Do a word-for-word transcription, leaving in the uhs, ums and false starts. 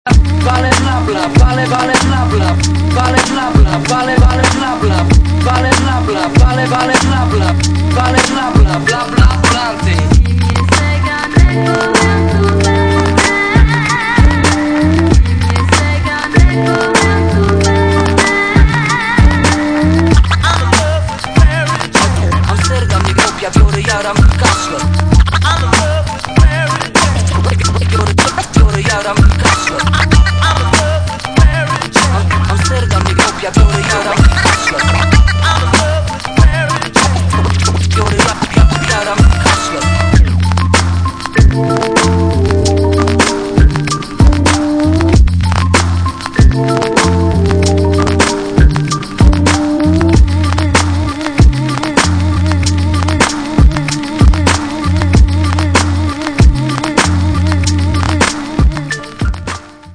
Vale bla bla, vale vale bla bla, vale bla bla, vale vale bla bla, vale bla bla, vale vale bla bla, vale bla bla bla bla blanty. I'm serga mnie głupia, biorę jaram i kaszlę. Biorę jaram i kaszlę. I'm serga mnie głupia, biorę jaram